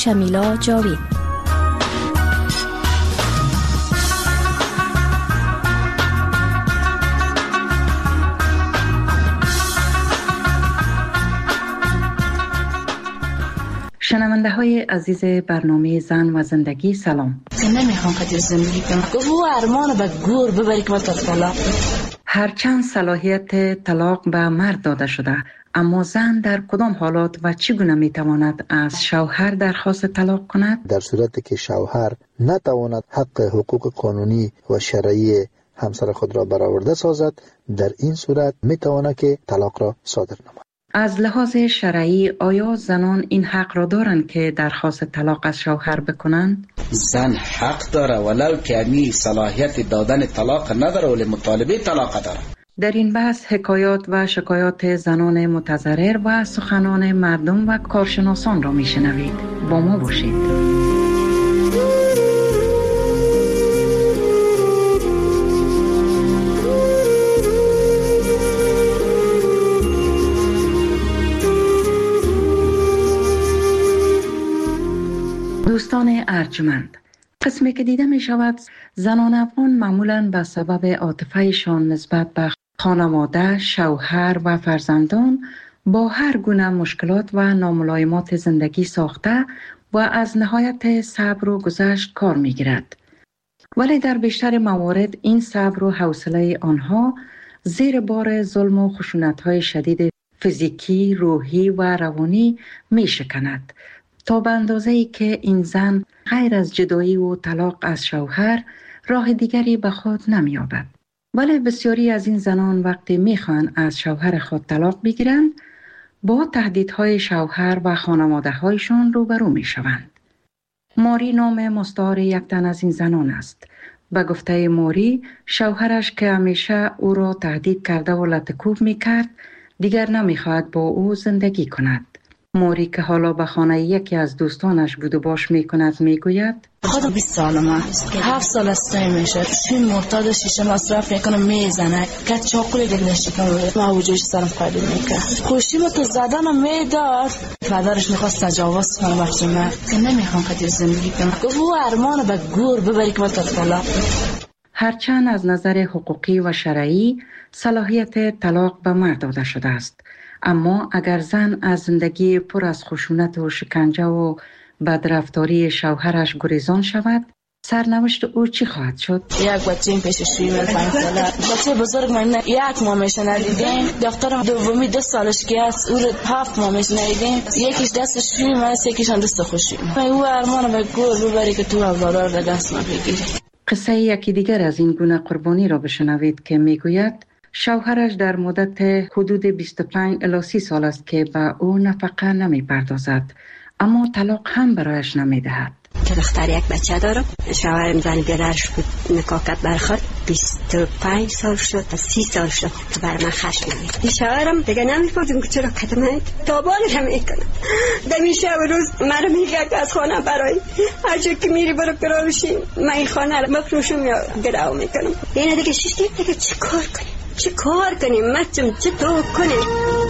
شمیلا جاوید. شنونده های عزیز برنامه زن و زندگی سلام. نمیخوام که زندگی کنم. گفت او ارمان به گور ببری که طلاق. هرچند صلاحیت طلاق به مرد داده شده، اما زن در کدام حالات و چگونه میتواند از شوهر درخواست طلاق کند؟ در صورتی که شوهر نتواند حق حقوق قانونی و شرعی همسر خود را برآورده سازد، در این صورت میتواند که طلاق را صادر نماید. از لحاظ شرعی آیا زنان این حق را دارند که درخواست طلاق از شوهر بکنند؟ زن حق داره ولو که امی صلاحیت دادن طلاق نداره ولی مطالبه طلاق داره. در این بحث حکایات و شکایات زنان متضرر و سخنان مردم و کارشناسان را میشنوید. با ما باشید. دوستان ارجمند، قسمی که دیده می شود زنان افغان معمولاً به سبب عاطفه‌شان نسبت به خانواده، شوهر و فرزندان با هر گونه مشکلات و ناملایمات زندگی ساخته و از نهایت صبر و گذشت کار می گیرد. ولی در بیشتر موارد این صبر و حوصله آنها زیر بار ظلم و خشونت‌های شدید فیزیکی، روحی و روانی می شکند تا به اندازه‌ای که این زن غیر از جدایی و طلاق از شوهر راه دیگری به خود نمی‌یابد. ولی بسیاری از این زنان وقتی می‌خواهند از شوهر خود طلاق بگیرند، با تهدیدهای شوهر و خانواده‌هایشان روبرو می‌شوند. ماری نام مستعار یک تن از این زنان است. به گفته ماری، شوهرش که همیشه او را تهدید کرده و لطکوب می‌کرد، دیگر نمی‌خواهد با او زندگی کند. موری که حالا به خانه یکی از دوستانش بود و باش میکند میگوید خودم 20 سالم است، 7 سال است میشه این مرتاد شیشه مصرف میکنم میزنه که چاقوی دلش کنه و وجودش سرم قابل میکنه خوشی تو زدنم میداد. پدرش میخواست تجاوز کنه بخشی من که نمیخوام که زندگی کنم. گفت او ارمان به گور ببری که طلاق. هرچند از نظر حقوقی و شرعی صلاحیت طلاق به مرد داده شده است، اما اگر زن از زندگی پر از خشونت و شکنجه و بدرفتاری شوهرش گریزان شود، سرنوشت او چی خواهد شد؟ یک بچه این پیش 5 ساله بچه بزرگ من 1 ماه میشه ندیدیم. دخترم دومی 2 سالش که است او 7 ماه میشه ندیدیم. یکیش دستش شویم است، یکیش هم دست خوشیم. او ارمان به گور ببری که تو اولاد را دست ما بگیری. قصه یکی دیگر از این گونه قربانی را بشنوید که میگوید شوهرش در مدت حدود 25 الی 30 سال است که به او نفقه نمی پردازد، اما طلاق هم برایش نمی دهد. که دختر یک بچه دارم. شوهرم زن بیادرش بود، نکاح کرد برخورد 25 سال شد تا 30 سال شد که بر من خشم نمید. شوهرم دیگه نمی‌پرسیم که چرا کتمه تابانش هم میکنم. دمیشه و روز مرا میگه که از خانه برای هرچی که میری برو کراوشی من این خانه رو مفروشم یا گراو میکنم. اینه دیگه شش دیگه چه کار کنیم مچم چه تو کنیم.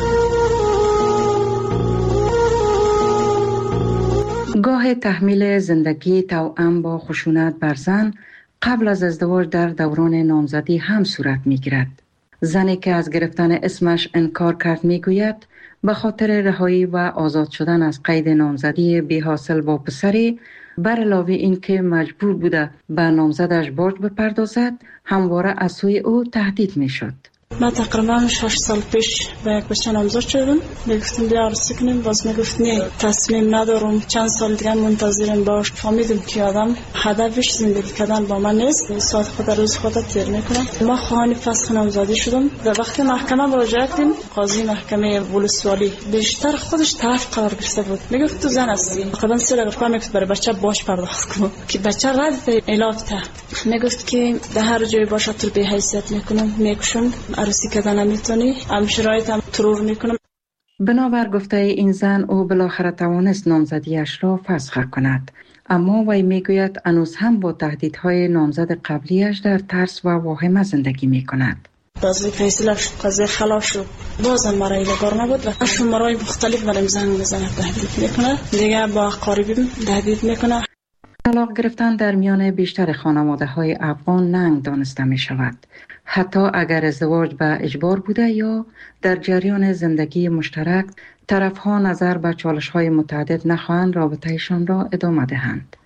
گاه تحمیل زندگی توأم با خشونت بر زن قبل از ازدواج در دوران نامزدی هم صورت می گیرد. زنی که از گرفتن اسمش انکار کرد می گوید به خاطر رهایی و آزاد شدن از قید نامزدی بی حاصل با پسری، بر علاوه این که مجبور بوده به نامزدش برج بپردازد، همواره از سوی او تهدید می شد. من تقریبا 6 سال پیش به یک بچه نامزد شدم. میگفتم بیا عروسی کنیم، باز میگفت نه تصمیم ندارم، چند سال دیگه منتظرم باش. فهمیدم که آدم هدفش زندگی کردن با من نیست، ساعت خود روز خود تیر میکنه. ما خواهان فسخ نامزدی شدم و وقتی محکمه مراجعه کردیم، قاضی محکمه ولسوالی بیشتر خودش طرف قرار گرفته بود. میگفت تو زن هستی، تقریبا 3 دقیقه میگفت برای بچه باش پرداخت کن که بچه رد علاج ته. میگفت که در هر جای باشه تو به حیثیت میکنم، میکشم، عروسی کردن نمیتونی، هم شرایط هم ترور میکنم. بنابر گفته این زن او بالاخره توانست نامزدیش را فسخ کند، اما وی میگوید هنوز هم با تهدیدهای نامزد قبلیش در ترس و واهمه زندگی میکند. قضیه فیصله شد، قضیه خلاص شد. بازم مرا ایلگار نبود و شماره‌های مختلف برایم زنگ میزنه، تهدید میکنه، دیگه با قریبیم تهدید میکنه. طلاق گرفتن در میان بیشتر خانواده‌های افغان ننگ دانسته می شود. حتی اگر ازدواج به اجبار بوده یا در جریان زندگی مشترک، طرفها نظر به چالش‌های متعدد نخواهند رابطه‌شان را ادامه دهند.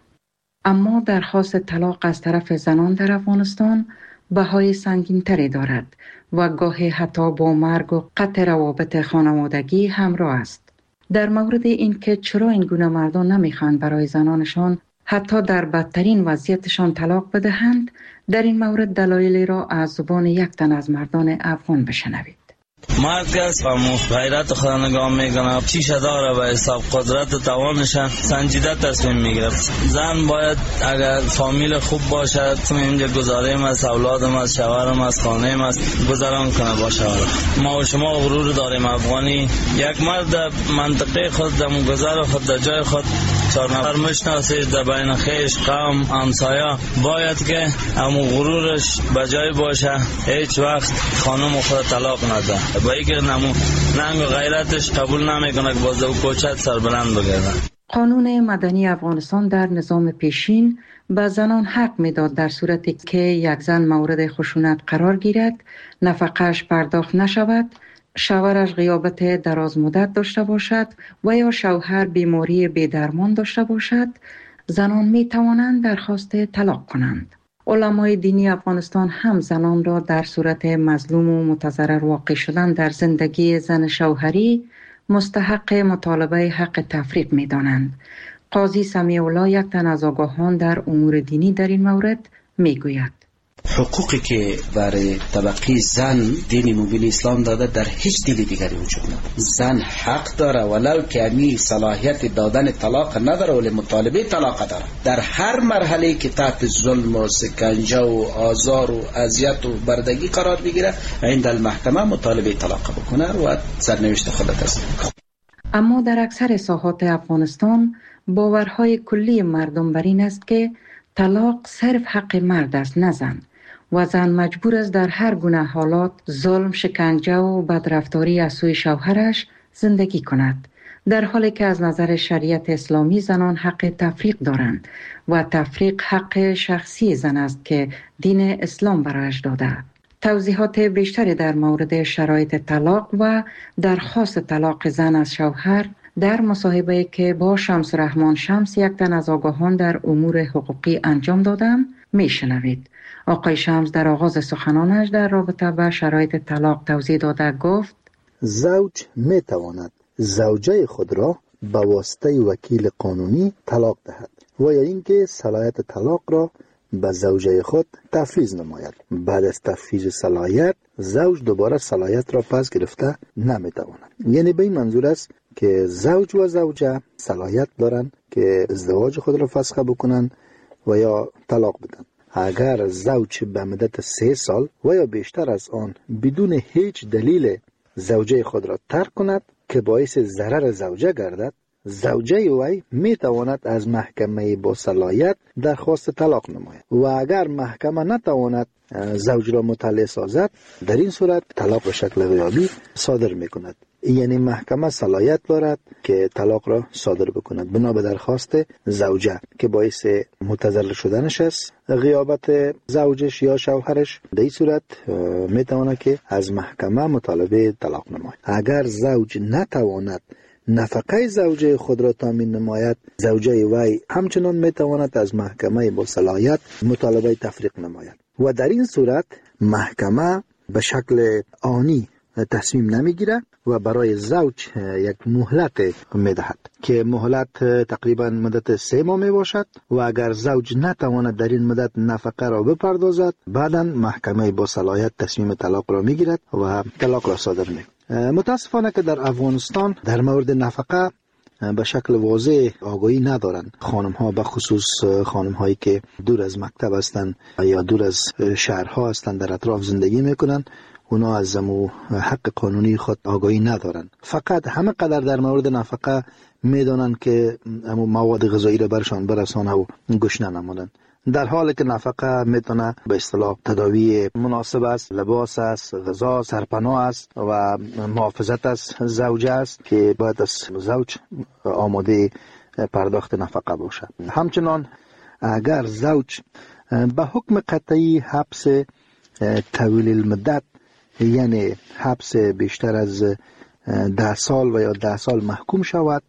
اما درخواست طلاق از طرف زنان در افغانستان بهای سنگین‌تری دارد و گاهی حتی با مرگ و قطع روابط خانوادگی همراه است. در مورد اینکه چرا این گونه مردان نمی‌خواهند برای زنانشان حتی در بدترین وضعیتشان طلاق بدهند، در این مورد دلایلی را از زبان یک تن از مردان افغان بشنوید. مرد است و غیرت خود نگاه میکنه، چیشه داره و حساب قدرت و توانش سنجیده تصمیم میگیره. زن باید اگر فامیل خوب باشه، اینجا گزاریم است، اولادم است، شوهرم است، خانه‌ام است، گذران کنه با شوهر. ما و شما غرور داریم افغانی، یک مرد منطقه خود در گذر خود در جای خود 4 نفر میشناسه، در بین خویش، قوم، همسایه، باید که همون غرورش بجای باشه، هیچ وقت خانم خود طلاق نده. با اینکه ننگ و غیرتش قبول نمیکنه که باز او کوچت سربلند بگرده. قانون مدنی افغانستان در نظام پیشین به زنان حق میداد در صورتی که یک زن مورد خشونت قرار گیرد، نفقه‌اش پرداخت نشود، شوهرش غیابت دراز مدت داشته باشد و یا شوهر بیماری بی‌درمان داشته باشد، زنان می توانند درخواست طلاق کنند. علمای دینی افغانستان هم زنان را در صورت مظلوم و متضرر واقع شدن در زندگی زن شوهری مستحق مطالبه حق تفریق می دانند. قاضی سمیع الله، یک تن از آگاهان در امور دینی، در این مورد می گوید: حقوقی که برای طبقه زن دین مبین اسلام داده در هیچ دین دیگری وجود نداره. زن حق داره ولو که امی صلاحیت دادن طلاق نداره ولی مطالبه طلاق داره. در هر مرحله که تحت ظلم و سکنجه و آزار و اذیت و بردگی قرار بگیره، عند المحکمه مطالبه طلاق بکنه و سرنوشت خود تسلیم کنه. اما در اکثر ساحات افغانستان باورهای کلی مردم بر این است که طلاق صرف حق مرد است، نه زن، و زن مجبور است در هر گونه حالات ظلم، شکنجه و بدرفتاری از سوی شوهرش زندگی کند، در حالی که از نظر شریعت اسلامی زنان حق تفریق دارند و تفریق حق شخصی زن است که دین اسلام برایش داده. توضیحات بیشتری در مورد شرایط طلاق و درخواست طلاق زن از شوهر در مصاحبه‌ای که با شمس رحمان شمس، یک تن از آگاهان در امور حقوقی، انجام دادم میشنوید. آقای شمس در آغاز سخنانش در رابطه با شرایط طلاق توضیح داده گفت: زوج می تواند زوجه خود را به واسطه وکیل قانونی طلاق دهد و یا اینکه صلاحیت طلاق را به زوجه خود تفویض نماید. بعد از تفویض صلاحیت، زوج دوباره صلاحیت را پس گرفته نمی تواند. یعنی به این منظور است که زوج و زوجه صلاحیت دارند که ازدواج خود را فسخ بکنند و یا طلاق بدن. اگر زوج به مدت 3 سال و یا بیشتر از آن بدون هیچ دلیل زوجه خود را ترک کند که باعث ضرر زوجه گردد، زوجه وی می تواند از محکمه با صلاحیت درخواست طلاق نماید و اگر محکمه نتواند زوج را مطلع سازد، در این صورت طلاق به شکل غیابی صادر می کند. یعنی محکمه صلاحیت دارد که طلاق را صادر بکند بنا به درخواست زوجه که باعث متضرر شدنش است، غیابت زوجش یا شوهرش. در این صورت می تواند که از محکمه مطالبه طلاق نماید. اگر زوج نتواند نفقه زوجه خود را تامین نماید، زوجه وی همچنان می تواند از محکمه با صلاحیت مطالبه تفریق نماید و در این صورت محکمه به شکل آنی تصمیم نمیگیره و برای زوج یک مهلت میدهد که مهلت تقریبا مدت 3 ماه می باشد و اگر زوج نتواند در این مدت نفقه را بپردازد، بعدا محکمه با صلاحیت تصمیم طلاق را میگیرد و طلاق را صادر میکند. متاسفانه که در افغانستان در مورد نفقه به شکل واضح آگاهی ندارند. خانم ها به خصوص خانم هایی که دور از مکتب هستند یا دور از شهرها هستند، در اطراف زندگی میکنند، اونا از حق قانونی خود آگاهی ندارند. فقط همه قدر در مورد نفقه میدونن که مواد غذایی را برشان برسانه و گشنه نمونن، در حالی که نفقه میتونه به اصطلاح تداوی مناسب است، لباس است، غذا، سرپناه است و محافظت از زوجه است که باید از زوج آماده پرداخت نفقه باشه. همچنان اگر زوج به حکم قطعی حبس طویل المدت، یعنی حبس بیشتر از 10 سال و یا 10 سال محکوم شود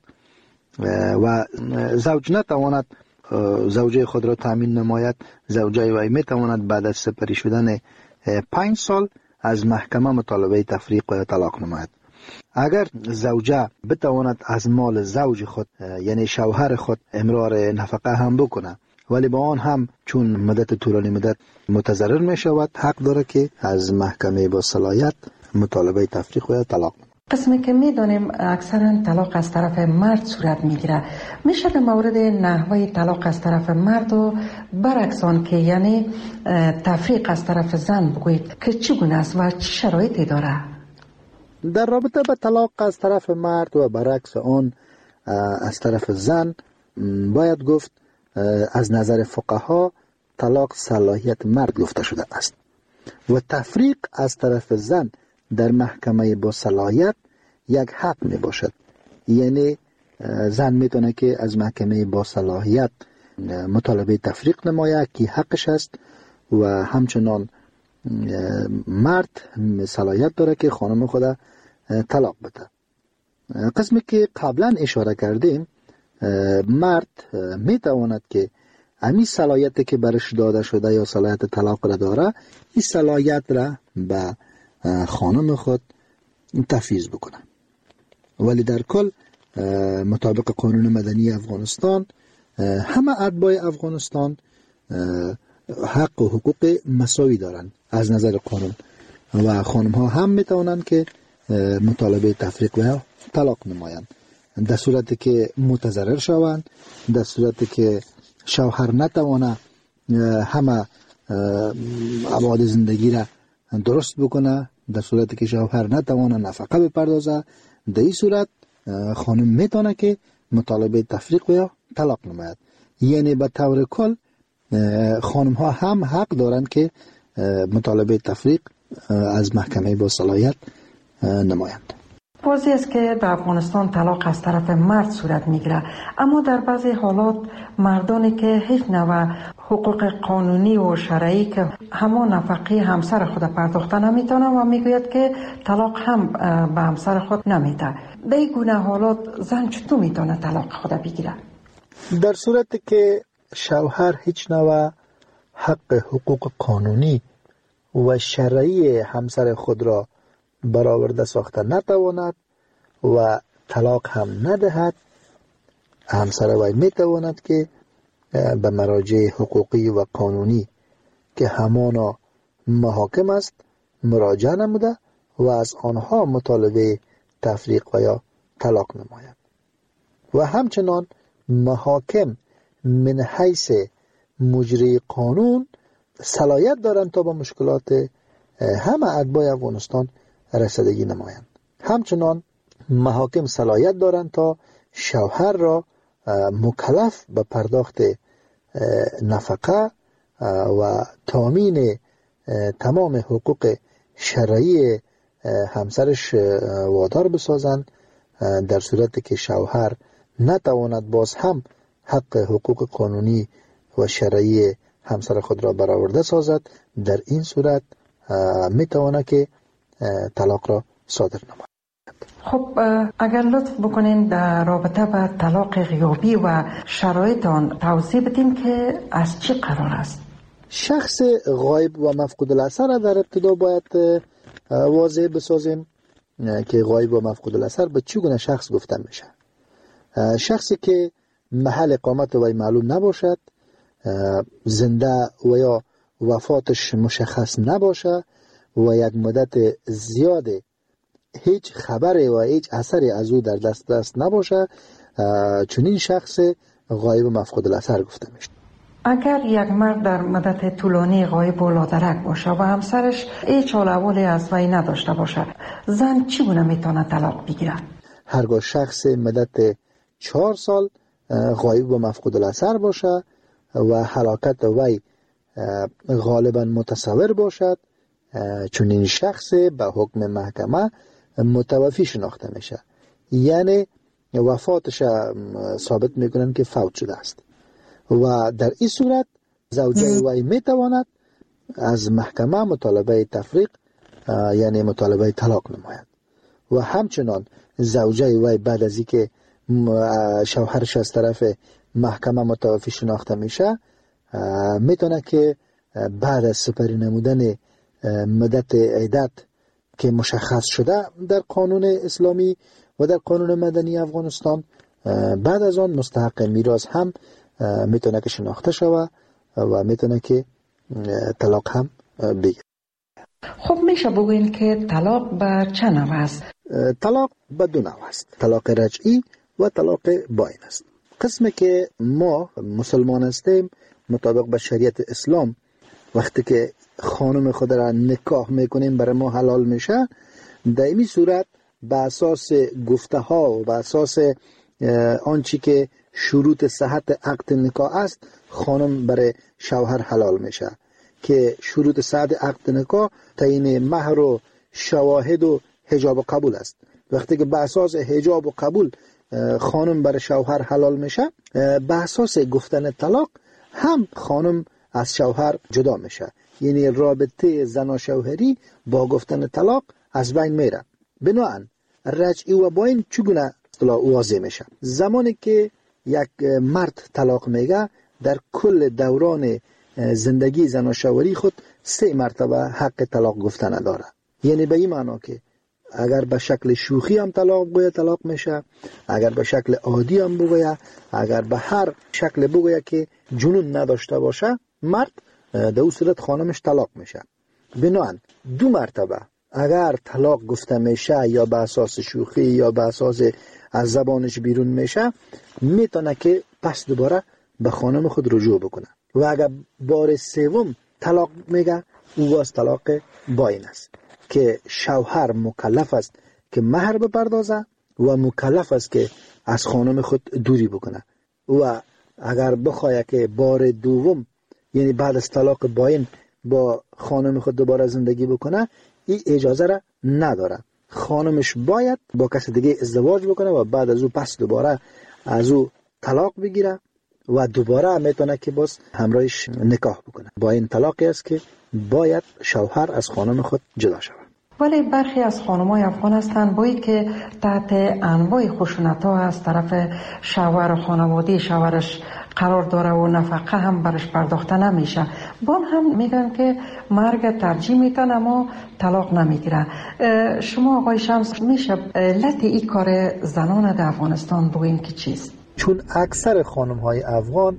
و زوج نتواند زوجه خود را تامین نماید، زوجه وی میتواند بعد از سپری شدن 5 سال از محکمه مطالبه تفریق و طلاق نماید. اگر زوجه بتواند از مال زوج خود یعنی شوهر خود امرار نفقه هم بکنه، ولی با آن هم چون مدت طولانی مدت متضرر می شود، حق داره که از محکمه با صلاحیت مطالبه تفریق و طلاق نماید. قسمی که میدونیم اکثرا طلاق از طرف مرد صورت میگیره، میشه در مورد نحوه طلاق از طرف مرد و برعکس آن که یعنی تفریق از طرف زن بگویید که چگونه است و چه شرایطی داره؟ در رابطه با طلاق از طرف مرد و برعکس آن از طرف زن باید گفت از نظر فقها طلاق صلاحیت مرد گفته شده است و تفریق از طرف زن در محکمه با صلاحیت یک حق می باشد. یعنی زن میتونه که از محکمه با صلاحیت مطالبه تفریق نماید که حقش است و همچنان مرد صلاحیت داره که خانم خود طلاق بده. قسمی که قبلا اشاره کردیم، مرد میتواند که امی صلاحیت که برش داده شده یا صلاحیت طلاق را داره، این صلاحیت را به خانم خود تفویض بکنه. ولی در کل مطابق قانون مدنی افغانستان همه اتباع افغانستان حق و حقوق مساوی دارند از نظر قانون و خانم ها هم میتوانند که مطالبه تفریق و طلاق نمایند در صورتی که متضرر شوند، در صورتی که شوهر نتوانه همه ابعاد زندگی را درست بکنه، در صورتی که شوهر نتوانه نفقه بپردازه، در این صورت خانم میتونه که مطالبه تفریق و طلاق نماید. یعنی به طور کل خانم ها هم حق دارند که مطالبه تفریق از محکمه با صلاحیت نمایند. واضح است که در افغانستان طلاق از طرف مرد صورت میگیره، اما در بعضی حالات مردانی که هیچ نوع حقوق قانونی و شرعی که همان نفقه همسر خود پرداخته نمیتونه و میگوید که طلاق هم به همسر خود نمیده. در این گونه حالات زن چطور میتونه طلاق خود بگیره؟ در صورتی که شوهر هیچ نوع حق حقوق قانونی و شرعی همسر خود را برآورده ساخته نتواند و طلاق هم ندهد، همسر وی میتواند که به مراجع حقوقی و قانونی که همانا محاکم است مراجعه نموده و از آنها مطالبه تفریق و یا طلاق نماید. و همچنان محاکم من حیث مجری قانون صلاحیت دارند تا با مشکلات همه اتباع افغانستان رسیدگی نمایند. همچنان محاکم صلاحیت دارند تا شوهر را مکلف به پرداخت نفقه و تامین تمام حقوق شرعی همسرش وادار بسازند، در صورتی که شوهر نتواند باز هم حق حقوق قانونی و شرعی همسر خود را برآورده سازد. در این صورت میتواند که طلاق را صادر نماید. خب اگر لطف بکنین در رابطه با طلاق غیابی و شرایط آن توضیح بدین که از چی قرار است؟ شخص غایب و مفقود الاثر در ابتدا باید واضح بسازیم که غایب و مفقود الاثر به چگونه شخص گفته میشه. شخصی که محل اقامت وی معلوم نباشد، زنده و یا وفاتش مشخص نباشه و یک مدت زیاد هیچ خبری و هیچ اثری از او در دست نباشه، چنین شخص غایب و مفقود الاثر گفته میشه. اگر یک مرد در مدت طولانی غایب و لادرک باشه و همسرش هیچ حال احوالی از وی نداشته باشه، زن چگونه میتونه طلاق بگیره؟ هرگاه شخص مدت 4 سال غایب و مفقود الاثر باشه و هلاکت وی غالبا متصور باشد، چون این شخص به حکم محکمه متوفی شناخته میشه، یعنی وفاتش ثابت میکنن که فوت شده است و در این صورت زوجه وی میتواند از محکمه مطالبه تفریق یعنی مطالبه طلاق نماید و همچنان زوجه وی بعد از اینکه شوهرش از طرف محکمه متوفی شناخته میشه میتونه که بعد از سپری نمودن مدت عدت که مشخص شده در قانون اسلامی و در قانون مدنی افغانستان، بعد از آن مستحق میراث هم میتونه که شناخته شوه و میتونه که طلاق هم بگیره. خب میشه بگوین که طلاق به چه نوع است؟ طلاق به 2 نوع است، طلاق رجعی و طلاق باین است. قسمی که ما مسلمان هستیم مطابق به شریعت اسلام وقتی که خانم خود را نکاح میکنیم برای ما حلال میشه، در این صورت به اساس گفته ها و به اساس آنچه که شروط صحت عقد نکاح است خانم برای شوهر حلال میشه که شروط صحت عقد نکاح تعیین مهر و شواهد و حجاب و قبول است. وقتی که به اساس حجاب و قبول خانم برای شوهر حلال میشه، به اساس گفتن طلاق هم خانم از شوهر جدا میشه، یعنی رابطه زن و شوهری با گفتن طلاق از بین میره. بنابراین رجعی و باین چگونه واضح میشه؟ زمانی که یک مرد طلاق میگه در کل دوران زندگی زن و شوهری خود 3 مرتبه حق طلاق گفتن داره، یعنی به این معنا که اگر به شکل شوخی هم طلاق بگوید طلاق میشه، اگر به شکل عادی هم بگوید، اگر به هر شکل بگوید که جنون نداشته باشه مرد، در اون صورت خانمش طلاق میشه. بنابراین 2 مرتبه اگر طلاق گفته میشه یا به اساس شوخی یا به اساس از زبانش بیرون میشه، میتونه که پس دوباره به خانم خود رجوع بکنه و اگر بار 3 طلاق میگه او از طلاق باین است که شوهر مکلف است که مهر بپردازه و مکلف است که از خانم خود دوری بکنه و اگر بخواد که بار 2 یعنی بعد از طلاق باین با خانم خود دوباره زندگی بکنه، این اجازه را نداره. خانمش باید با کس دیگه ازدواج بکنه و بعد از او پس دوباره از او طلاق بگیره و دوباره میتونه که باز همراهش نکاح بکنه. با این طلاقی است که باید شوهر از خانم خود جدا شود. ولی برخی از خانم‌های افغان هستند بایی که تحت انواع خشونت‌ها از طرف شوهر و خانواده شوهرش قرار داره و نفقه هم برش پرداخته نمیشه، با هم میگن که مرگ ترجیح میتن اما طلاق نمیگیره. شما آقای شمس میشه علت این کار زنان در افغانستان بگوین که چیست؟ چون اکثر خانم‌های افغان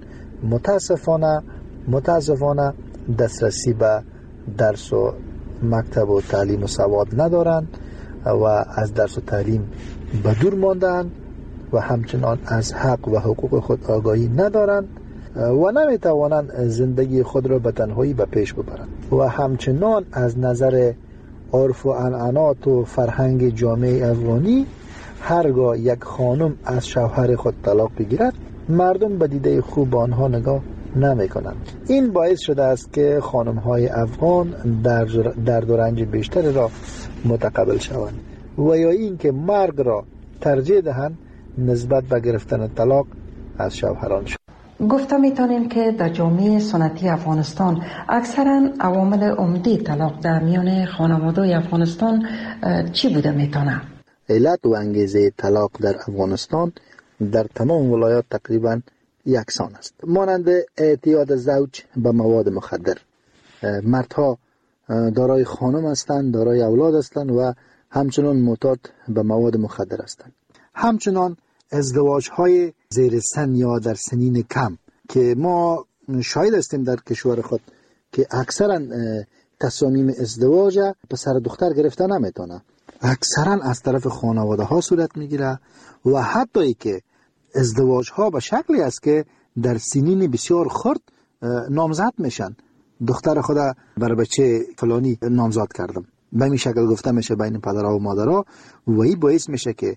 متاسفانه دسترسی به درس و مکتب و تعلیم و سواد ندارند و از درس و تعلیم به دور ماندند و همچنان از حق و حقوق خود آگاهی ندارند و نمیتوانند زندگی خود را به تنهایی به پیش ببرند و همچنان از نظر عرف و عنعنات و فرهنگ جامعه افغانی هرگاه یک خانم از شوهر خود طلاق بگیرد مردم به دیده خوب آنها نگاه نمی کنند. این باعث شده است که خانم های افغان درد و رنج بیشتری را متقبل شوند و یا این که مرگ را ترجیح دهند نسبت به گرفتن طلاق از شوهران شد. گفته میتونیم که در جامعه سنتی افغانستان اکثرا عوامل عمده طلاق در میان خانواده افغانستان چی بوده میتونه؟ علت و انگیزه طلاق در افغانستان در تمام ولایات تقریبا یکسان است، مانند اعتیاد زوج به مواد مخدر. مردها دارای خانم هستند، دارای اولاد هستند و همچنان معتاد به مواد مخدر هستند. همچنان ازدواج های زیر سن یا در سنین کم که ما شاهد هستیم در کشور خود که اکثرا تصامیم ازدواج پسر دختر گرفته نمیتونه، اکثرا از طرف خانواده ها صورت میگیره و حتی که ازدواج ها به شکلی است که در سنین بسیار خرد نامزد میشن. دختر خدا برای بچه فلانی نامزد کردم، به این شکل گفته میشه بین پدرها و مادرها و این باعث میشه که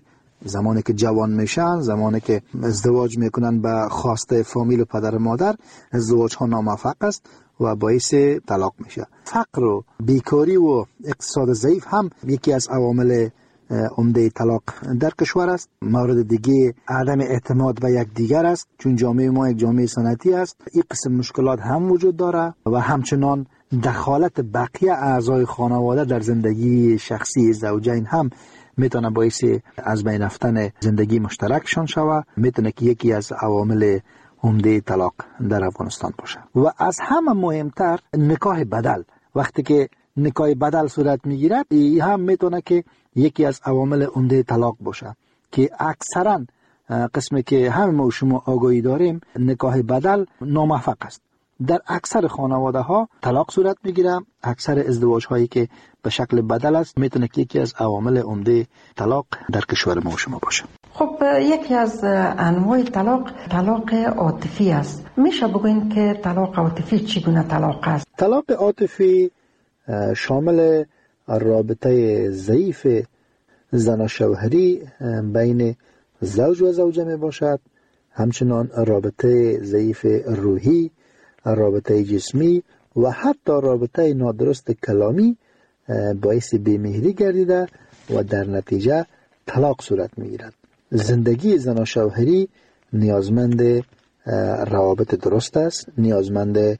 زمانی که جوان میشن، زمانی که ازدواج میکنن به خواسته فامیل و پدر و مادر، ازدواج ها ناموفق است و باعث طلاق میشه. فقر و بیکاری و اقتصاد ضعیف هم یکی از عوامل عمده طلاق در کشور است. مورد دیگه عدم اعتماد به یکدیگر است، چون جامعه ما یک جامعه سنتی است. این قسم مشکلات هم وجود داره و همچنان دخالت بقیه اعضای خانواده در زندگی شخصی زوجین هم میتونه باعث از بین رفتن زندگی مشترکشان شوه. میتونه که یکی از عوامل عمده طلاق در افغانستان باشه. و از همه مهمتر نکاح بدل. وقتی که نکاح بدل صورت میگیرد، این هم میتونه که یکی از عوامل عمده طلاق باشه که اکثرا قسمی که همه ما و شما آگاهی داریم نکاح بدل ناموفق است. در اکثر خانواده ها طلاق صورت میگیره. اکثر ازدواج هایی که به شکل بدل است میتونه که یکی از عوامل عمده طلاق در کشور ما و شما باشه. خب یکی از انواع طلاق عاطفی است. میشه بگوین که طلاق عاطفی چگونه طلاق است؟ طلاق عاطفی شامل رابطه ضعیف زن و شوهری بین زوج و زوجه می باشد. همچنان رابطه ضعیف روحی، رابطه جسمی و حتی رابطه نادرست کلامی باعث بیمهری گردیده و در نتیجه طلاق صورت می گیرد. زندگی زن و شوهری نیازمند روابط درست است، نیازمند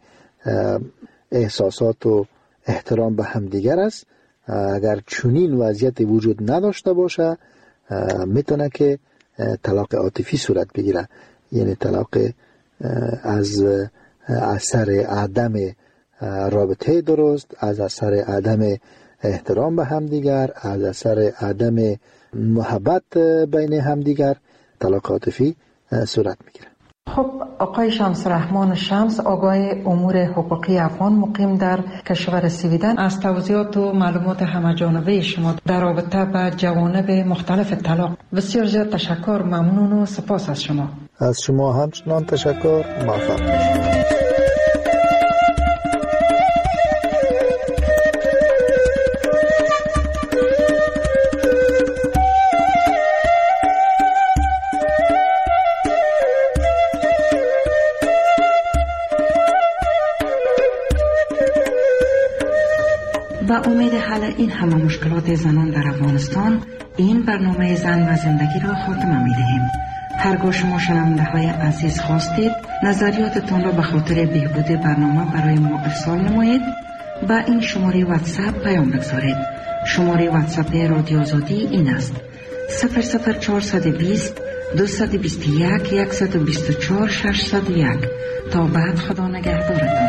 احساسات و احترام به همدیگر است. اگر چنین وضعیت وجود نداشته باشه میتونه که طلاق عاطفی صورت بگیره، یعنی طلاق از اثر عدم رابطه درست، از اثر عدم احترام به همدیگر، از اثر عدم محبت بین همدیگر طلاق عاطفی صورت میگیره. خب آقای شمس رحمان شمس، آگاه امور حقوقی افغان مقیم در کشور سویدن، از توضیحات و معلومات همه‌جانبه شما در رابطه با جوانب مختلف طلاق بسیار زیاد تشکر، ممنون و سپاس از شما. از شما همچنان تشکر، موفق باشید. با امید حل این همه مشکلات زنان در افغانستان، این برنامه زن و زندگی را خاتمه می دهیم. هرگاه شما شنونده های عزیز خواستید نظریاتتان را به خاطر بهبود برنامه برای ما ارسال نمایید، با این شماره واتساپ پیام بگذارید. شماره واتساپ رادیو آزادی این است: 00420 221 124 601. تا بعد، خدا نگهدارتان.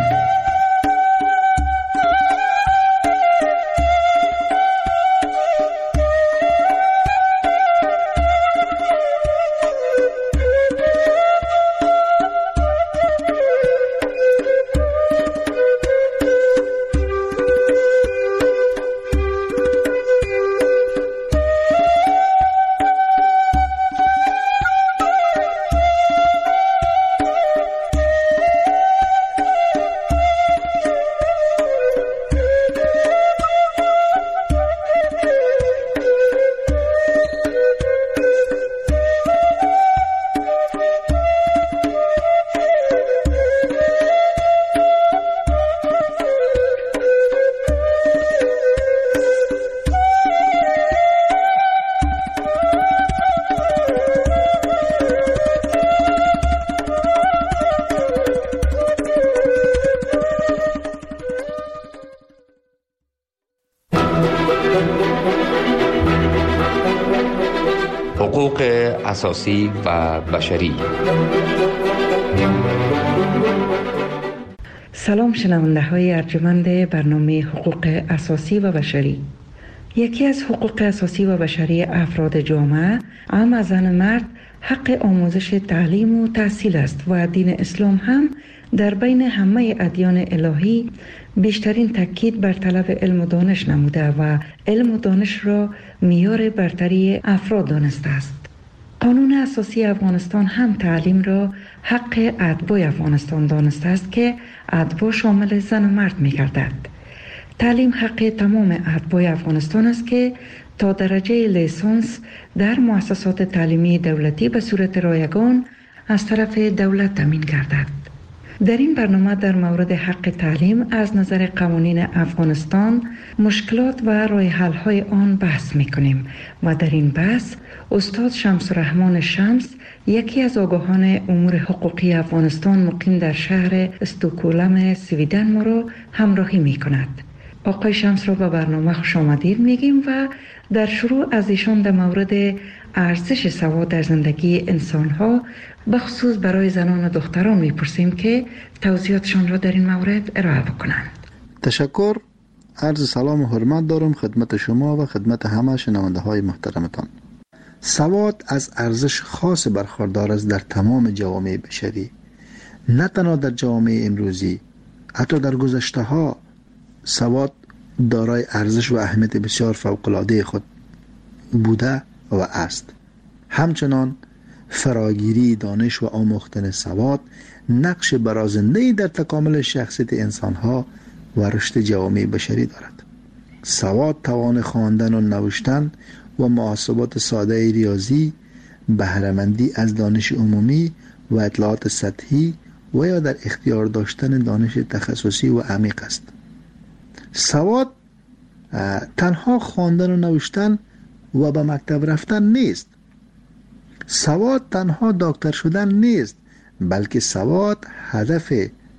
حقوق اساسی و بشری. سلام شنونده های ارجمند برنامه حقوق اساسی و بشری. یکی از حقوق اساسی و بشری افراد جامعه، اما زن مرد، حق آموزش تعلیم و تحصیل است و دین اسلام هم در بین همه ادیان الهی بیشترین تاکید بر طلب علم و دانش نموده و علم و دانش را معیار برتری افراد دانسته است. قانون اساسی افغانستان هم تعلیم را حق اتباع افغانستان دانسته است که اتباع شامل زن و مرد می گردد. تعلیم حق تمام اتباع افغانستان است که تا درجه لیسانس در مؤسسات تعلیمی دولتی به صورت رایگان از طرف دولت تامین گردد. در این برنامه در مورد حق تعلیم از نظر قوانین افغانستان، مشکلات و راه حل های آن بحث می‌کنیم و در این بحث استاد شمس الرحمن شمس، یکی از آگاهان امور حقوقی افغانستان مقیم در شهر استکهلم سویدن، ما را همراهی می‌کند. آقای شمس را به برنامه خوش آمدید میگیم و در شروع از ایشان در مورد ارزش سواد در زندگی انسان‌ها به خصوص برای زنان و دختران میپرسیم که توضیحاتشان را در این مورد ارائه بکنند. تشکر. عرض سلام و حرمت دارم خدمت شما و خدمت همه شنونده های محترمتان. سواد از ارزش خاص برخوردار است در تمام جوامع بشری، نه تنها در جوامع امروزی، حتی در گذشته ها سواد دارای ارزش و اهمیت بسیار فوق‌العاده خود بوده و است. همچنان فراگیری دانش و آموختن سواد نقش برازنده‌ای در تکامل شخصیت انسان‌ها و رشد جوامع بشری دارد. سواد توان خواندن و نوشتن و محاسبات ساده ریاضی، بهره‌مندی از دانش عمومی و اطلاعات سطحی و یا در اختیار داشتن دانش تخصصی و عمیق است. سواد تنها خواندن و نوشتن و به مکتب رفتن نیست. سواد تنها دکتر شدن نیست، بلکه سواد هدف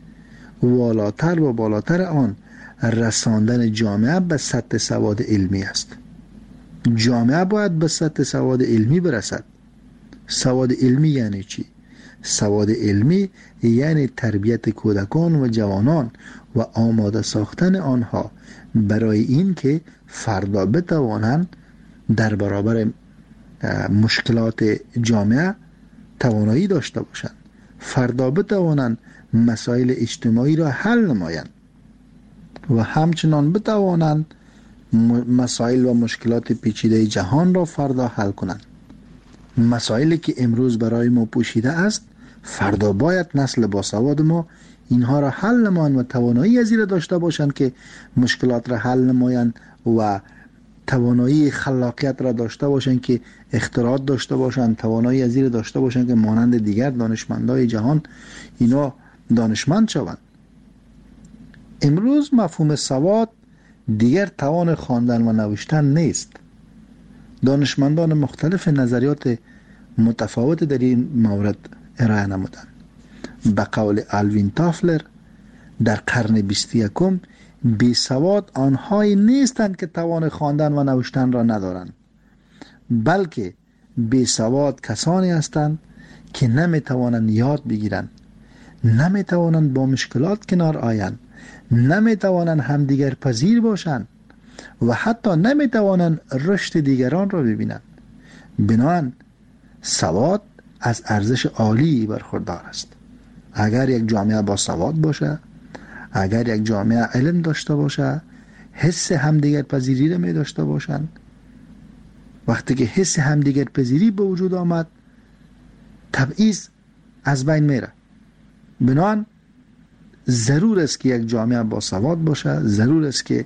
والاتر و بالاتر آن رساندن جامعه به سطح سواد علمی است. جامعه باید به سطح سواد علمی برسد. سواد علمی یعنی چی؟ سواد علمی یعنی تربیت کودکان و جوانان و آماده ساختن آنها برای این که فردا بتوانند در برابر مشکلات جامعه توانایی داشته باشند، فردا بتوانند مسائل اجتماعی را حل نمایند و همچنان بتوانند مسائل و مشکلات پیچیده جهان را فردا حل کنند. مسائلی که امروز برای ما پوشیده است، فردا باید نسل باسواد ما اینها را حل نمایند و توانایی از این را داشته باشند که مشکلات را حل نمایند و توانایی خلاقیت را داشته باشند که اختراعات داشته باشند، توانایی از این را داشته باشند که مانند دیگر دانشمندای جهان اینا دانشمند شوند. امروز مفهوم سواد دیگر توان خواندن و نوشتن نیست. دانشمندان مختلف نظریات متفاوت در این مورد ارائه نمودند. به قول آلوین تافلر، در قرن 21 بی سواد آنهایی نیستند که توان خواندن و نوشتن را ندارند، بلکه بی سواد کسانی هستند که نمیتوانند یاد بگیرند، نمیتوانند با مشکلات کنار آیند، نمیتوانند همدیگر پذیر باشند و حتی نمیتوانند رشد دیگران را ببینند. بنابراین سواد از ارزش عالی برخوردار است. اگر یک جامعه با سواد باشه، اگر یک جامعه علم داشته باشه، حس همدیگر پذیری را می داشته باشند، وقتی که حس همدیگر پذیری به وجود آمد، تبعیض از بین میره. بنابراین ضرور است که یک جامعه با سواد باشه، ضرور است که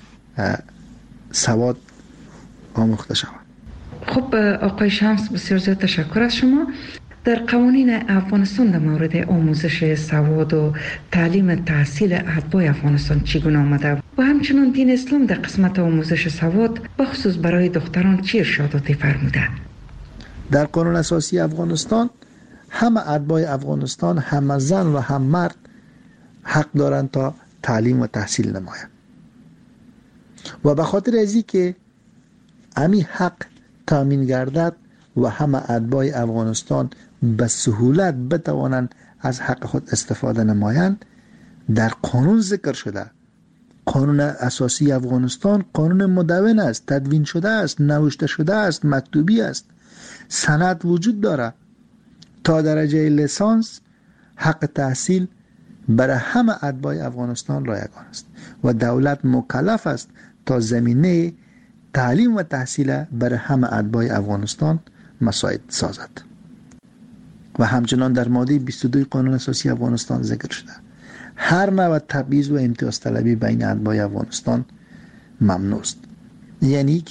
سواد آموخته شود. خب آقای شمس، بسیار زیاد تشکر از شما. در قوانین افغانستان در مورد آموزش سواد و تعلیم تحصیل اتباع افغانستان چگونه آمده و همچنین دین اسلام در قسمت آموزش سواد بخصوص برای دختران چه ارشاداتی فرموده؟ در قانون اساسی افغانستان همه اتباع افغانستان، هم زن و هم مرد حق دارند تا تعلیم و تحصیل نمایند و به خاطر ازی که امی حق تامین گردد و همه اتباع افغانستان به سهولت بتوانند از حق خود استفاده نمایند، در قانون ذکر شده. قانون اساسی افغانستان قانون مدون است، تدوین شده است، نوشته شده است، مکتوبی است، سند وجود داره. تا درجه لیسانس حق تحصیل برای همه اتباع افغانستان رایگان است و دولت مکلف است تا زمینه تعلیم و تحصیل برای همه اتباع افغانستان مساعد سازد. و همچنان در ماده 22 قانون اساسی افغانستان ذکر شده هر نوع تبعیض و امتیاز طلبی بین اتباع افغانستان ممنوع است. یعنی که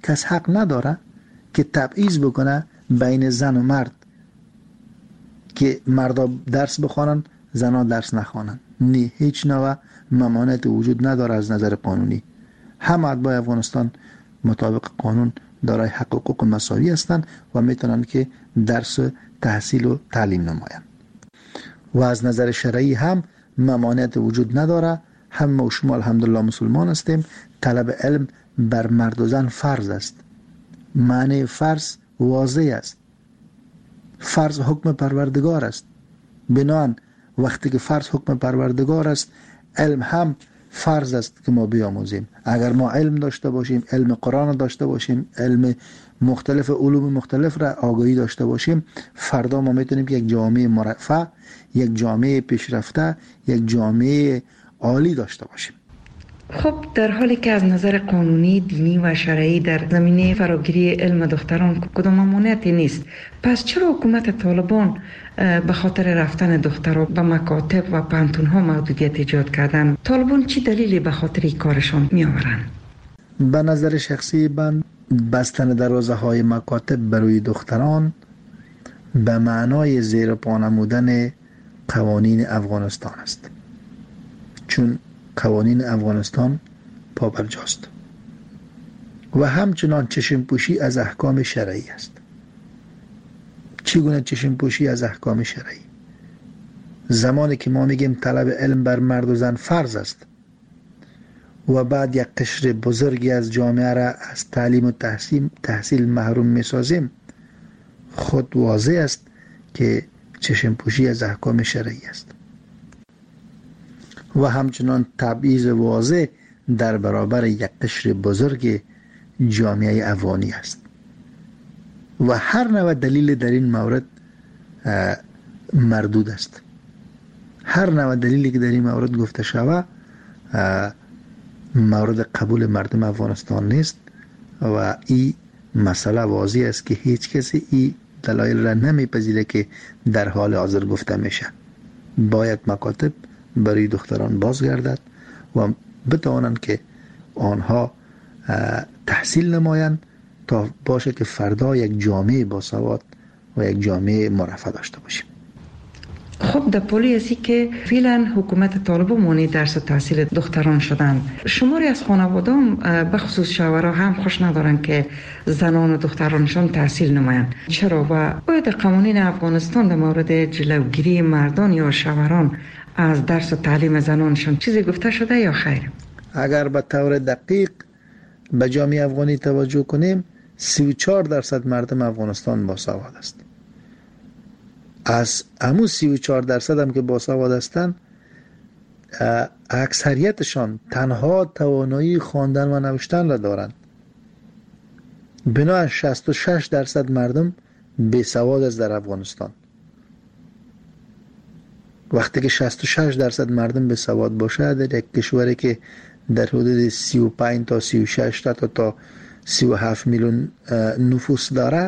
کس حق نداره که تبعیض بکنه بین زن و مرد، که مردا درس بخوانن زنها درس نخوانن. نه، هیچ نوع ممانعت وجود نداره از نظر قانونی. همه اتباع افغانستان مطابق قانون دارای حق و حقوق مساوی هستند و میتونن که درس تحصیل و تعلیم نمایند. و از نظر شرعی هم ممانعت وجود نداره. هم و شما الحمدلله مسلمان هستیم. طلب علم بر مرد و زن فرض است. معنی فرض واضح است. فرض حکم پروردگار است. بنابراین وقتی که فرض حکم پروردگار است، علم هم فرض است که ما بیاموزیم. اگر ما علم داشته باشیم، علم قرآن داشته باشیم، علم مختلف علوم مختلف را آگاهی داشته باشیم، فردا ما میتونیم یک جامعه مرفه، یک جامعه پیشرفته، یک جامعه عالی داشته باشیم. خب در حالی که از نظر قانونی، دینی و شرعی در زمینه فراگیری علم دختران کدام ممانعتی نیست، پس چرا حکومت طالبان به خاطر رفتن دختران به مکاتب و پانتون‌ها محدودیت ایجاد کردن؟ طالبان چی دلیلی به خاطر این کارشان می آورند؟ به نظر شخصی من بستن دروازه های مکاتب برای دختران به معنای زیر پا نمودن قوانین افغانستان است، چون قوانین افغانستان پابرجاست و همچنان چشم پوشی از احکام شرعی است. چگونه چشم پوشی از احکام شرعی؟ زمانی که ما میگیم طلب علم بر مرد و زن فرض است و بعد یک قشر بزرگی از جامعه را از تعلیم و تحصیل محروم میسازیم، خود واضح است که چشم پوشی از احکام شرعی است و همچنان تبعیض واضح در برابر یک قشر بزرگ جامعه افغانی است و هر نوع دلیل در این مورد مردود است. هر نوع دلیلی که در این مورد گفته شود مورد قبول مردم افغانستان نیست و این مسئله واضح است که هیچ کسی این دلایل را نمیپذیره که در حال حاضر گفته میشه. باید مکاتب برای دختران بازگردد و بتوانند که آنها تحصیل نمایند تا باشه که فردا یک جامعه باسواد و یک جامعه مرفه داشته باشیم. خب در پولی هستی که فعلا حکومت طالبان مانع درس و تحصیل دختران شدن، شماری از خانوادان به خصوص شوهرها هم خوش ندارن که زنان و دخترانشان تحصیل نمایند. چرا؟ و باید قوانین افغانستان در مورد جلوگیری مردان یا شوهران از درس و تعلیم زنانشان چیزی گفته شده یا خیر؟ اگر به طور دقیق به جامعه افغانی توجه کنیم، 34% مردم افغانستان باسواد است. از همون 34% هم که باسواد هستند، اکثریتشان تنها توانایی خواندن و نوشتن را دارند. بنابراین 66% مردم بیسواد است در افغانستان. وقتی که 66% مردم بیسواد باشه در یک کشوری که در حدود 35 تا 36 تا 37 میلیون نفوس داره،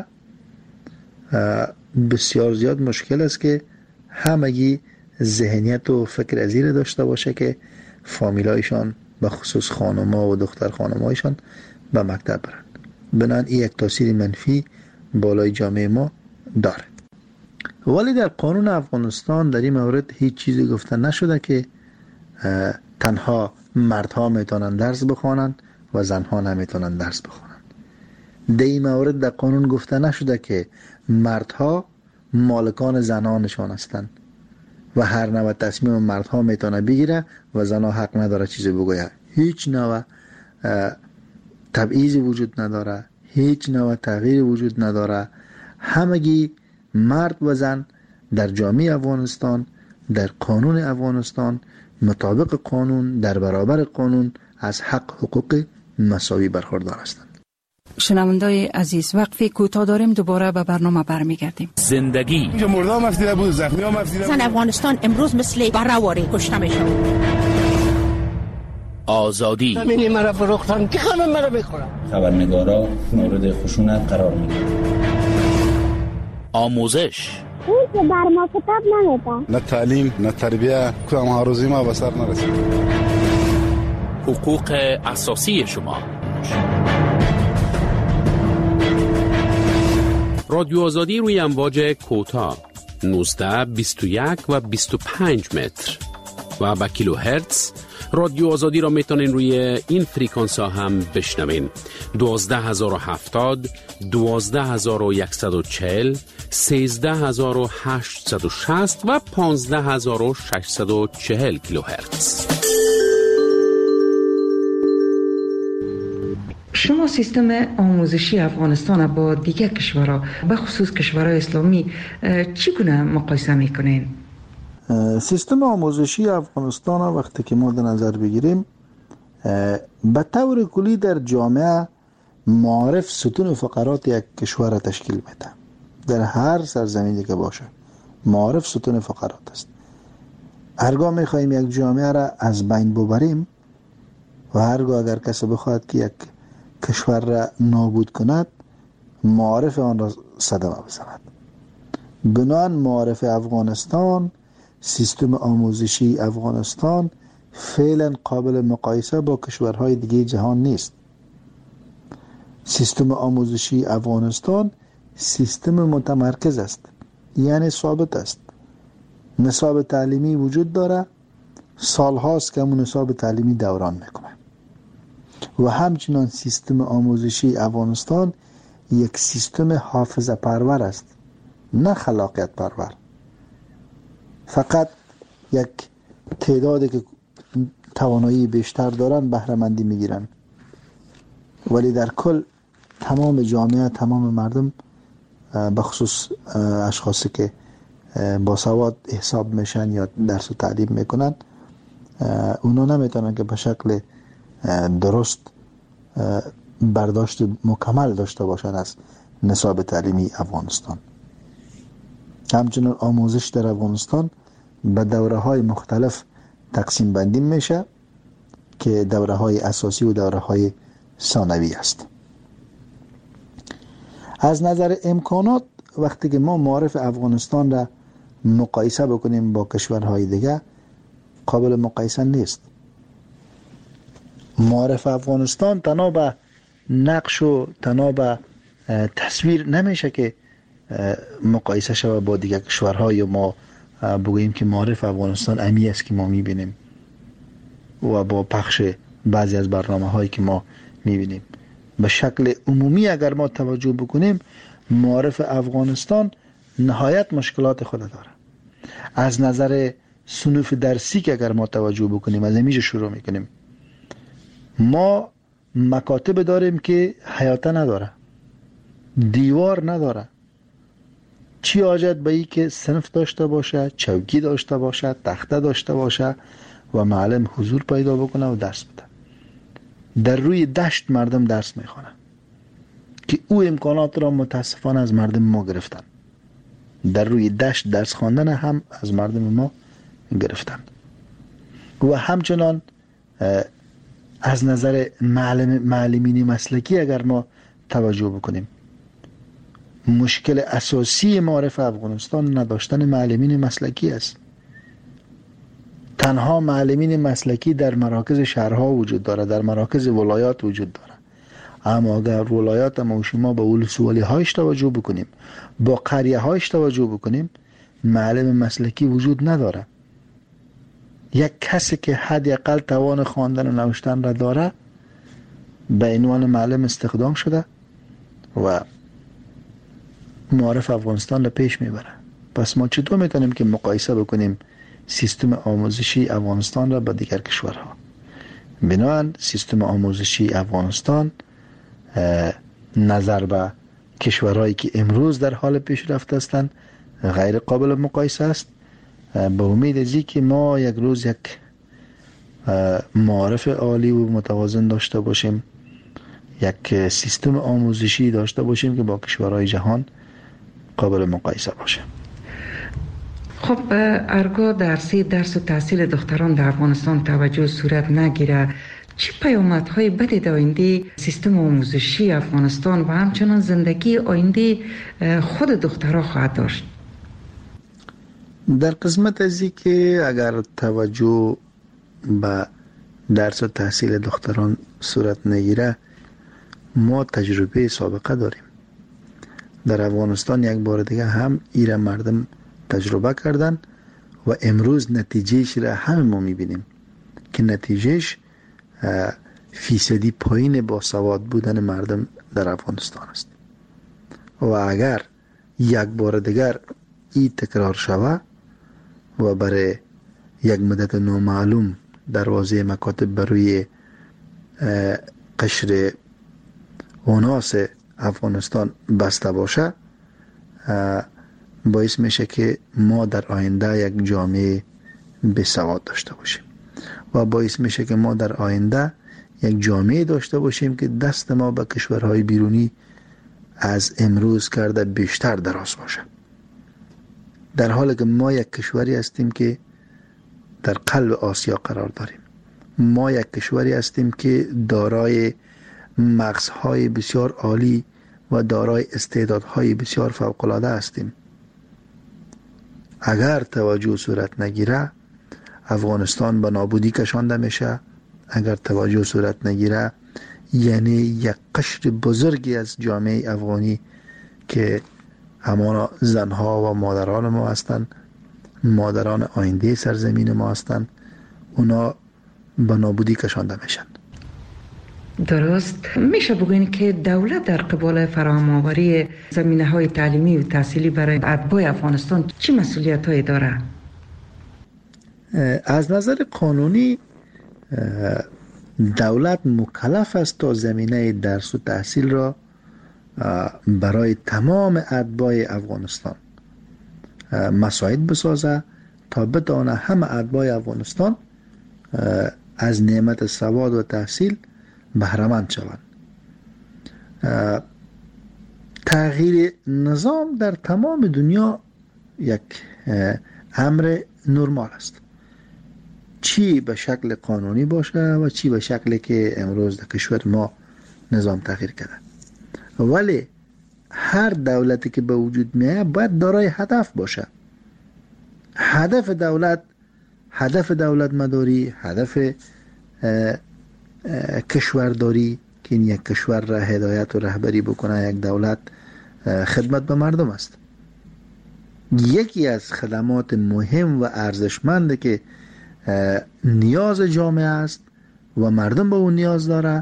بسیار زیاد مشکل است که همگی ذهنیت و فکر ازیر داشته باشه که فامیلایشان به خصوص خانم‌ها و دختر خانم‌هایشان به مکتب برند. بنابراین این یک تاثیر منفی بالای جامعه ما داره. ولی در قانون افغانستان در این مورد هیچ چیزی گفته نشده که تنها مردها میتونن درس بخوانند و زنها نمیتونن درس بخوانند. در این مورد در قانون گفته نشده که مردها مالکان زنانشان هستند و هر نوع تصمیم مردها میتونه بگیره و زنها حق نداره چیزی بگوید. هیچ نوع تبعیضی وجود نداره، هیچ نوع تغییری وجود نداره. همگی مرد و زن در جامعه افغانستان، در قانون افغانستان، مطابق قانون، در برابر قانون از حق حقوق مساوی برخوردار هستند. شنوندای عزیز، وقفی کوتاه داریم، دوباره به برنامه برمیگردیم. زندگی اینجا مردم مفتیده بود، زخمی ها مفتیده بود. زن افغانستان امروز مثل براواری کشته میشه. آزادی همینی مرا فروختن که همه مرا بخورن. خبرنگارا مورد خشونت قرار میگیرن. آموزش اون که بر ما کتاب نمیده، نه تعلیم نه تربیه، کدام ها روزی ما به سر نرسید. حقوق اساسی شما. رادیو آزادی روی امواج کوتاه 19 21 و 25 متر و با کیلو هرتز. رادیو آزادی را میتونین روی این فریکانس ها هم بشنوین. 12070 12140 13860 و 15640 کیلو هرتز. شما سیستم آموزشی افغانستان با دیگر کشورها به خصوص کشورهای اسلامی چگونه مقایسه میکنین؟ سیستم آموزشی افغانستان وقتی که ما در نظر بگیریم به طور کلی در جامعه معارف ستون فقرات یک کشور را تشکیل میده. در هر سرزمینی که باشه معارف ستون فقرات است. هرگاه میخواهیم یک جامعه را از بین ببریم و هرگاه اگر کسی بخواهد که یک کشور را نابود کند معارف آن را صدمه بزند. بنابراین معارف افغانستان، سیستم آموزشی افغانستان فعلا قابل مقایسه با کشورهای دیگه جهان نیست. سیستم آموزشی افغانستان سیستم متمرکز است، یعنی ثابت است. نصاب تعلیمی وجود داره، سالهاست که همون نصاب تعلیمی دوران میکنه. و همچنان سیستم آموزشی افغانستان یک سیستم حافظه پرور است، نه خلاقیت پرور. فقط یک تعدادی که توانایی بیشتر دارن بهره مندی میگیرن، ولی در کل تمام جامعه، تمام مردم به خصوص اشخاصی که با سواد حساب میشن یا درس و تعلیم میکنن اونا نمیتونن که به شکل درست برداشت مکمل داشته باشن از نصاب تعلیمی افغانستان. همچنین آموزش در افغانستان به دوره های مختلف تقسیم بندی میشه که دوره های اساسی و دوره های ثانوی است. از نظر امکانات وقتی که ما معارف افغانستان را مقایسه بکنیم با کشورهای دیگه قابل مقایسه نیست. معارف افغانستان تنها به نقش و تنها به تصویر نمیشه که مقایسه شود با دیگر کشورها یا ما بگوییم که معارف افغانستان امی است که ما میبینیم و با پخش بعضی از برنامه هایی که ما میبینیم. به شکل عمومی اگر ما توجه بکنیم معارف افغانستان نهایت مشکلات خود داره. از نظر صنوف درسی که اگر ما توجه بکنیم از اینجا شروع میکنیم. ما مکاتب داریم که حیاته نداره، دیوار نداره. چی حاجت به ای که صنف داشته باشه، چوکی داشته باشه، تخته داشته باشه و معلم حضور پیدا بکنه و درس بده. در روی دشت مردم درس میخوانن که او امکانات را متاسفانه از مردم ما گرفتن. در روی دشت درس خواندن هم از مردم ما گرفتن. و همچنان از نظر معلمین مسلکی اگر ما توجه بکنیم مشکل اساسی معارف افغانستان نداشتن معلمین مسلکی است. تنها معلمین مسلکی در مراکز شهرها وجود داره، در مراکز ولایات وجود داره. اما اگر ولایات ما و شما به ولسوالی هایش توجه بکنیم، با قریه هایش توجه بکنیم، معلم مسلکی وجود نداره. یک کسی که حداقل توان خواندن و نوشتن را داره به عنوان معلم استخدام شده و معارف افغانستان را پیش میبره. پس ما چطور میتونیم که مقایسه بکنیم سیستم آموزشی افغانستان را با دیگر کشورها؟ بنابراین سیستم آموزشی افغانستان نظر به کشورهایی که امروز در حال پیشرفت هستند غیر قابل مقایسه است. به امید ازی که ما یک روز یک معارف عالی و متوازن داشته باشیم، یک سیستم آموزشی داشته باشیم که با کشورهای جهان قابل مقایسه باشه. خب ارگاه درس و تحصیل دختران در افغانستان توجه صورت نگیره، چه پیامدهای بدی در آینده سیستم آموزشی افغانستان و همچنان زندگی آینده خود دخترها خواهد داشت؟ در قسمت ازی که اگر توجه به درس و تحصیل دختران صورت نگیره ما تجربه سابقه داریم در افغانستان یک بار دیگه هم ایره مردم تجربه کردن و امروز نتیجهش را همه ما میبینیم که نتیجهش فیصدی پایین با سواد بودن مردم در افغانستان است. و اگر یک بار دیگر این تکرار شود و برای یک مدت نامعلوم دروازه مکاتب بروی قشر اوناس افغانستان بسته باشه، باعث میشه که ما در آینده یک جامعه بسواد داشته باشیم و باعث میشه که ما در آینده یک جامعه داشته باشیم که دست ما به کشورهای بیرونی از امروز کرده بیشتر دراز باشه، در حالی که ما یک کشوری هستیم که در قلب آسیا قرار داریم. ما یک کشوری هستیم که دارای مغزهای بسیار عالی و دارای استعدادهای بسیار فوق‌العاده هستیم. اگر توجه صورت نگیره افغانستان به نابودی کشانده میشه. اگر توجه صورت نگیره یعنی یک قشر بزرگی از جامعه افغانی که همانا زنها و مادران ما هستند، مادران آینده سرزمین ما هستند، اونا به نابودی کشانده میشن. درست میشه بگوین که دولت در قبال فراهم‌آوری زمینه‌های تعلیمی و تحصیلی برای اتباع افغانستان چه مسئولیت‌هایی داره؟ از نظر قانونی دولت مکلف است تا زمینه درس و تحصیل را برای تمام اتباع افغانستان مساعد بسازه تا بتوانه همه اتباع افغانستان از نعمت سواد و تحصیل بهره‌مند شوند. تغییر نظام در تمام دنیا یک امر نرمال است، چی به شکل قانونی باشه و چی به شکلی که امروز در کشور ما نظام تغییر کرده. ولی هر دولتی که به وجود میاد باید دارای هدف باشه. هدف دولت مداری، هدف کشورداری که این یک کشور را هدایت و رهبری بکنه، یک دولت خدمت به مردم است. یکی از خدمات مهم و ارزشمند که نیاز جامعه است و مردم به اون نیاز داره،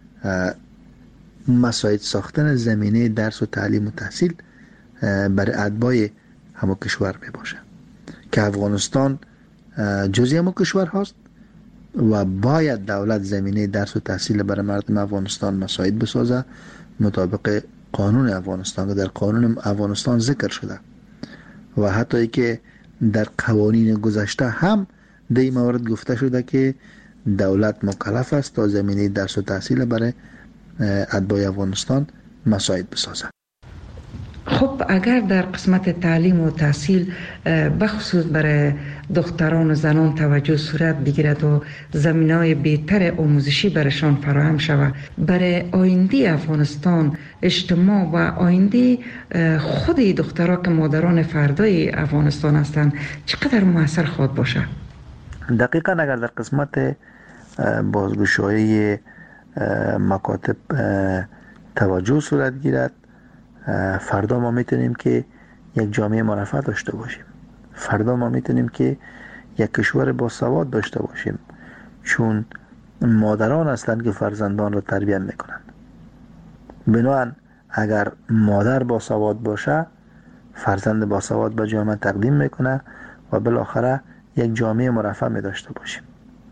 مساعد ساختن زمینه درس و تعلیم و تحصیل برای اتباع همه کشور می باشه که افغانستان جزئی همه کشور هست و باید دولت زمینه درس و تحصیل برای مردم افغانستان مساعد بسازه مطابق قانون افغانستان که در قانون افغانستان ذکر شده و حتی ای که در قوانین گذشته هم در این مورد گفته شده که دولت مکلف است تا زمینه درس و تحصیل برای اتباع افغانستان مساعد بسازه. خب اگر در قسمت تعلیم و تحصیل بخصوص برای دختران و زنان توجه صورت بگیرد و زمینه‌های بهتر آموزشی برشان فراهم شود، برای آینده افغانستان، اجتماع و آینده خود دخترها که مادران فردای افغانستان هستند چقدر مؤثر خواهد باشه؟ دقیقاً اگر در قسمت بازگشایی مکاتب توجه صورت گیرد، فردا ما میتونیم که یک جامعه مرفه داشته باشیم. فردا ما میتونیم که یک کشور با سواد داشته باشیم، چون مادران هستند که فرزندان رو تربیت میکنند. بنابراین اگر مادر با سواد باشه، فرزند با سواد به جامعه تقدیم میکنه و بالاخره یک جامعه مرفه می داشته باشیم.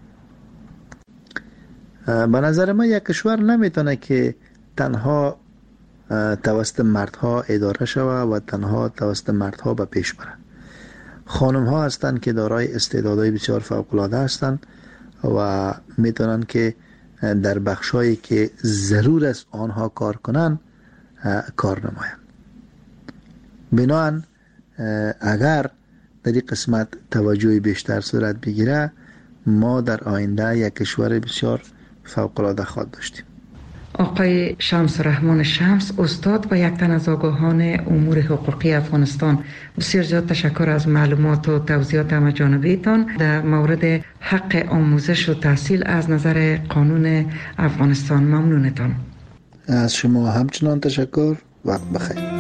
به نظر من یک کشور نمیتونه که تنها توسط مردها اداره شود و تنها توسط مردها به پیش بره. خانم ها هستند که دارای استعدادهای بسیار فوق العاده هستند و میتونن که در بخشایی که ضرور است آنها کار کنن کار نمایند. بنابراین اگر در این قسمت توجه بیشتر صورت بگیره، ما در آینده یک کشور بسیار فوق العاده خواهد داشتیم. آقای شمس رحمان شمس، استاد و یک تن از آگاهان امور حقوقی افغانستان، بسیار زیاد تشکر از معلومات و توضیحات همه‌جانبه‌تان در مورد حق آموزش و تحصیل از نظر قانون افغانستان. ممنونتان. از شما همچنان تشکر. وقت بخیر.